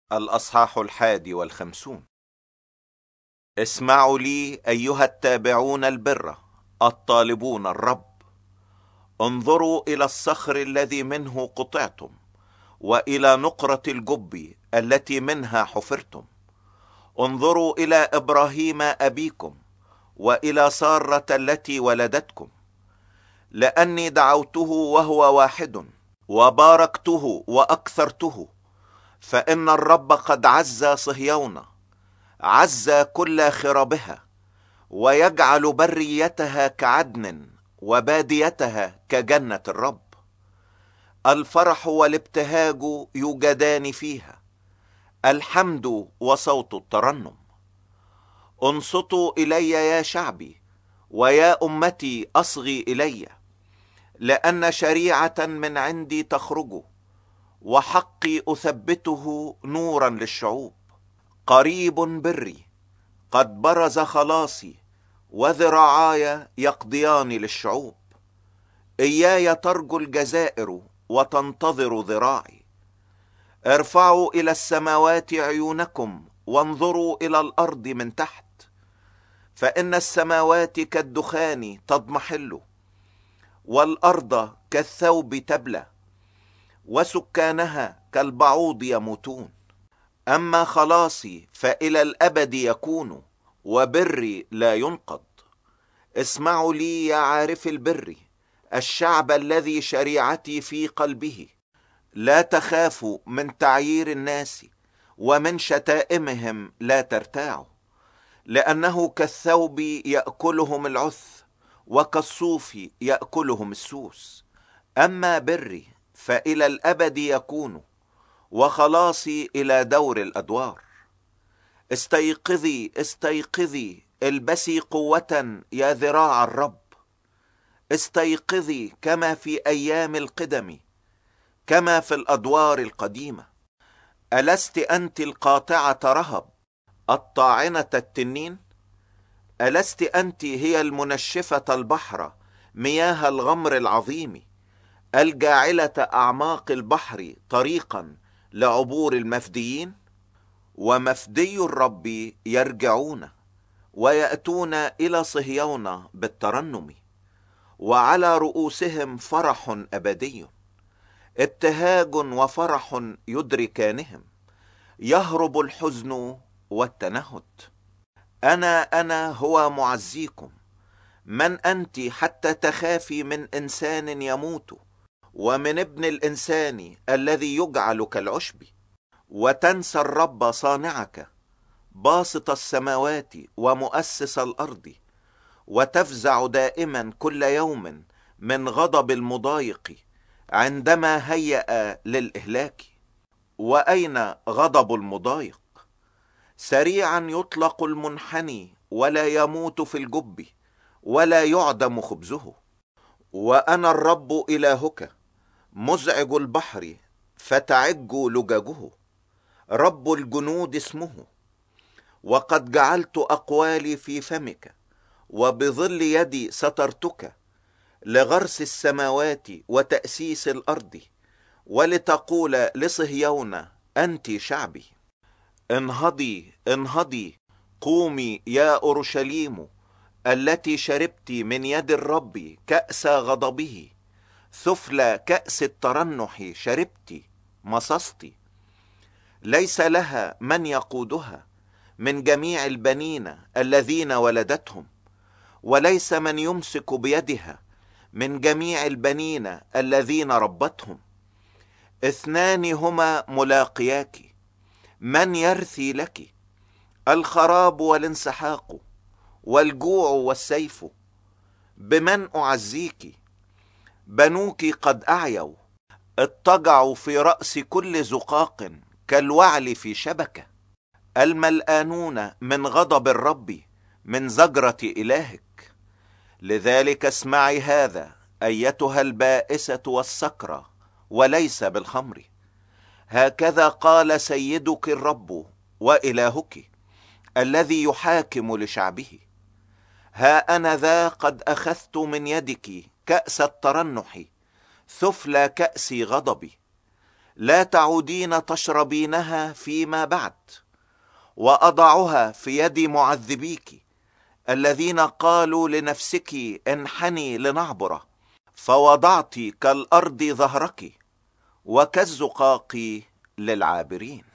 الأصحاح 51. اسمعوا لي أيها التابعون البر الطالبون الرب. انظروا إلى الصخر الذي منه قطعتم، وإلى نقرة الجب التي منها حفرتم. انظروا إلى إبراهيم أبيكم، وإلى سارة التي ولدتكم. لأني دعوته وهو واحد، وباركته وأكثرته. فإن الرب قد عز صهيون، عز كل خرابها، ويجعل بريتها كعدن وباديتها كجنة الرب. الفرح والابتهاج يوجدان فيها، الحمد وصوت الترنم. انصتوا إلي يا شعبي، ويا أمتي أصغي إلي. لأن شريعة من عندي تخرج، وحقي أثبته نورا للشعوب. قريب بري، قد برز خلاصي، وذراعاي يقضيان للشعوب. إياي ترجو الجزائر وتنتظر ذراعي. ارفعوا إلى السماوات عيونكم، وانظروا إلى الأرض من تحت. فإن السماوات كالدخان تضمحل، والأرض كالثوب تبلى، وسكانها كالبعوض يموتون. أما خلاصي فإلى الأبد يكون، وبري لا ينقض. اسمعوا لي يا عارف البر، الشعب الذي شريعتي في قلبه. لا تخافوا من تعيير الناس، ومن شتائمهم لا ترتاعوا. لأنه كالثوب يأكلهم العث، وكالصوف يأكلهم السوس. أما بري فإلى الأبد يكون، وخلاصي إلى دور الأدوار. استيقظي استيقظي، البسي قوة يا ذراع الرب. استيقظي كما في أيام القدم، كما في الأدوار القديمة. ألست أنت القاطعة رهب، الطاعنة التنين؟ ألست أنت هي المنشفة البحر، مياه الغمر العظيم، الجاعلة أعماق البحر طريقا لعبور المفديين؟ ومفدي الرب يرجعون، ويأتون إلى صهيون بالترنم، وعلى رؤوسهم فرح أبدي. ابتهاج وفرح يدركانهم، يهرب الحزن والتنهد. أنا هو معزيكم. من أنت حتى تخافي من إنسان يموت، ومن ابن الإنسان الذي يجعل كالعشب؟ وتنسى الرب صانعك، باسط السماوات ومؤسس الأرض، وتفزع دائما كل يوم من غضب المضايق عندما هيأ للإهلاك. وأين غضب المضايق؟ سريعا يطلق المنحني، ولا يموت في الجب، ولا يعدم خبزه. وأنا الرب إلهك، مزعج البحر فتعج لججه، رب الجنود اسمه. وقد جعلت أقوالي في فمك، وبظل يدي سترتك، لغرس السماوات وتأسيس الأرض، ولتقول لصهيون أنت شعبي. انهضي انهضي، قومي يا أورشليم، التي شربت من يد الرب كأس غضبه. ثفل كأس الترنح شربت، مصصت. ليس لها من يقودها من جميع البنين الذين ولدتهم، وليس من يمسك بيدها من جميع البنين الذين ربتهم. اثنان هما ملاقياك، من يرثي لك؟ الخراب والانسحاق، والجوع والسيف. بمن أعزيك؟ بنوك قد أعيوا، اضطجعوا في رأس كل زقاق كالوعل في شبكة. الملآنون من غضب الرب، من زجرة إلهك. لذلك اسمعي هذا أيتها البائسة والسكرة، وليس بالخمر. هكذا قال سيدك الرب وإلهك، الذي يحاكم لشعبه. ها أنا ذا قد أخذت من يدك كأس الترنح، ثفل كأس غضبي. لا تعودين تشربينها فيما بعد، وأضعها في يد معذبيك الذين قالوا لنفسك انحني لنعبر، فوضعت كالأرض ظهرك وكالزقاق للعابرين.